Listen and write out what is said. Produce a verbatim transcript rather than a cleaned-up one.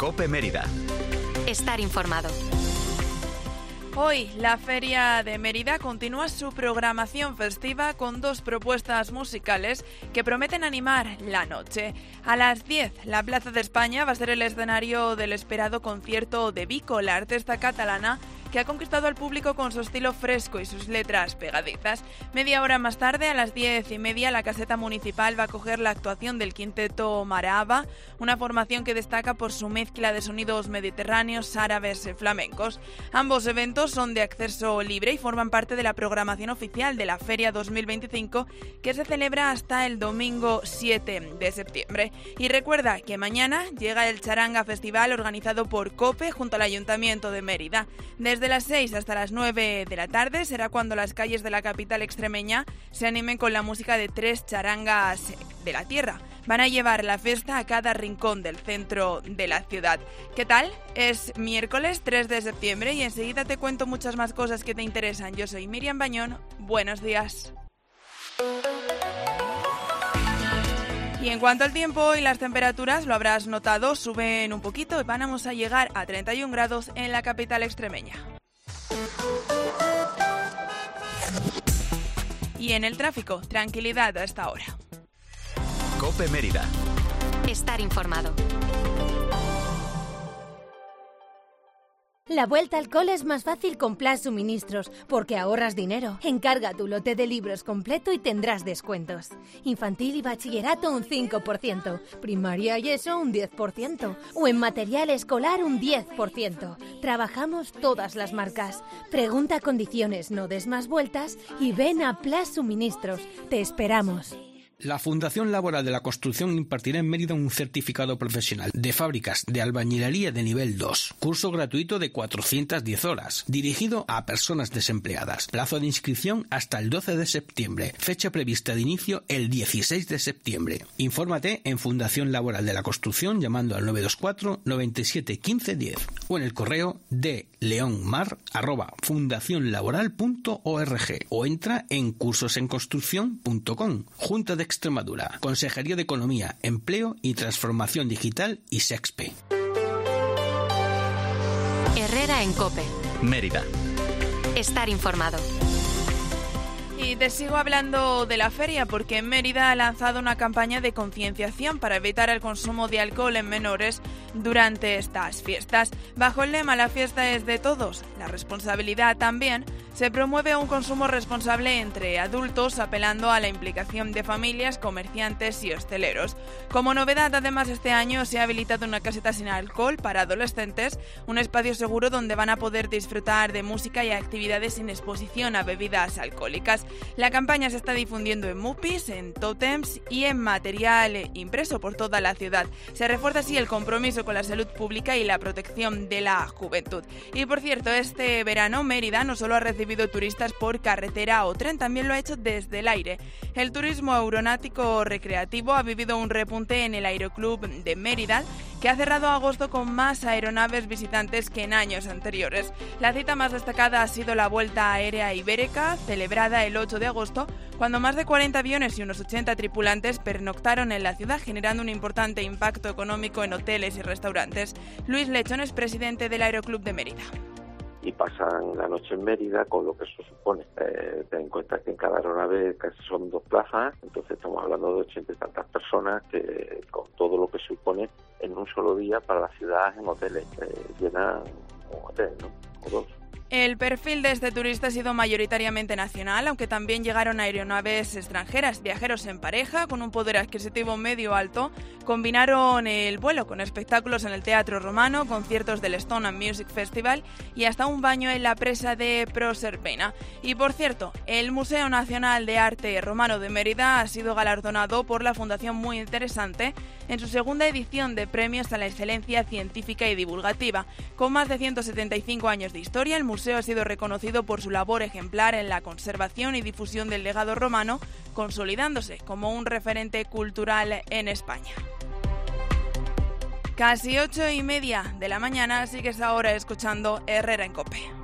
COPE Mérida. Estar informado. Hoy, la Feria de Mérida continúa su programación festiva con dos propuestas musicales que prometen animar la noche. A las diez, la Plaza de España va a ser el escenario del esperado concierto de Vico, la artista catalana que ha conquistado al público con su estilo fresco y sus letras pegadizas. Media hora más tarde, a las diez y media, la caseta municipal va a acoger la actuación del quinteto Marahaba, una formación que destaca por su mezcla de sonidos mediterráneos, árabes y flamencos. Ambos eventos son de acceso libre y forman parte de la programación oficial de la Feria dos mil veinticinco, que se celebra hasta el domingo siete de septiembre. Y recuerda que mañana llega el Charanga Festival organizado por COPE junto al Ayuntamiento de Mérida. Desde Desde las seis hasta las nueve de la tarde será cuando las calles de la capital extremeña se animen con la música de tres charangas de la tierra. Van a llevar la fiesta a cada rincón del centro de la ciudad. ¿Qué tal? Es miércoles tres de septiembre y enseguida te cuento muchas más cosas que te interesan. Yo soy Miriam Bañón. Buenos días. Y en cuanto al tiempo y las temperaturas, lo habrás notado, suben un poquito y vamos a llegar a treinta y un grados en la capital extremeña. Y en el tráfico, tranquilidad a esta hora. COPE Mérida. Estar informado. La vuelta al cole es más fácil con Plus Suministros, porque ahorras dinero. Encarga tu lote de libros completo y tendrás descuentos. Infantil y bachillerato un cinco por ciento, primaria y eso un diez por ciento, o en material escolar un diez por ciento. Trabajamos todas las marcas. Pregunta condiciones, no des más vueltas y ven a Plus Suministros. Te esperamos. La Fundación Laboral de la Construcción impartirá en Mérida un certificado profesional de fábricas de albañilería de nivel dos. Curso gratuito de cuatrocientas diez horas, dirigido a personas desempleadas. Plazo de inscripción hasta el doce de septiembre. Fecha prevista de inicio el dieciséis de septiembre. Infórmate en Fundación Laboral de la Construcción llamando al nueve dos cuatro, noventa y siete, quince, diez o en el correo de leonmar arroba fundacionlaboral punto org o entra en cursosenconstrucción punto com. Junta de Extremadura, Consejería de Economía, Empleo y Transformación Digital y SEXPE. Herrera en COPE. Mérida. Estar informado. Y te sigo hablando de la feria porque Mérida ha lanzado una campaña de concienciación para evitar el consumo de alcohol en menores durante estas fiestas. Bajo el lema "La fiesta es de todos, la responsabilidad también", se promueve un consumo responsable entre adultos, apelando a la implicación de familias, comerciantes y hosteleros. Como novedad, además, este año se ha habilitado una caseta sin alcohol para adolescentes, un espacio seguro donde van a poder disfrutar de música y actividades sin exposición a bebidas alcohólicas. La campaña se está difundiendo en mupis, en tótems y en material impreso por toda la ciudad. Se refuerza así el compromiso con la salud pública y la protección de la juventud. Y por cierto, este verano Mérida no solo ha recibido turistas por carretera o tren, también lo ha hecho desde el aire. El turismo aeronáutico recreativo ha vivido un repunte en el Aeroclub de Mérida, que ha cerrado agosto con más aeronaves visitantes que en años anteriores. La cita más destacada ha sido la Vuelta Aérea Ibérica, celebrada el ocho de agosto, cuando más de cuarenta aviones y unos ochenta tripulantes pernoctaron en la ciudad, generando un importante impacto económico en hoteles y restaurantes. Luis Lechón es presidente del Aeroclub de Mérida. Y pasan la noche en Mérida con lo que eso supone. Eh, ten en cuenta que en cada aeronave casi son dos plazas, entonces estamos hablando de ochenta y tantas personas que con todo lo que supone en un solo día para la ciudad en hoteles. Eh, llenan un hotel, ¿no? O dos. El perfil de este turista ha sido mayoritariamente nacional, aunque también llegaron aeronaves extranjeras. Viajeros en pareja, con un poder adquisitivo medio alto, combinaron el vuelo con espectáculos en el Teatro Romano, conciertos del Stone and Music Festival y hasta un baño en la presa de Proserpina. Y por cierto, el Museo Nacional de Arte Romano de Mérida ha sido galardonado por la Fundación Muy Interesante en su segunda edición de premios a la excelencia científica y divulgativa. Con más de ciento setenta y cinco años de historia, el museo ha sido reconocido por su labor ejemplar en la conservación y difusión del legado romano, consolidándose como un referente cultural en España. Casi ocho y media de la mañana, sigues ahora escuchando Herrera en COPE.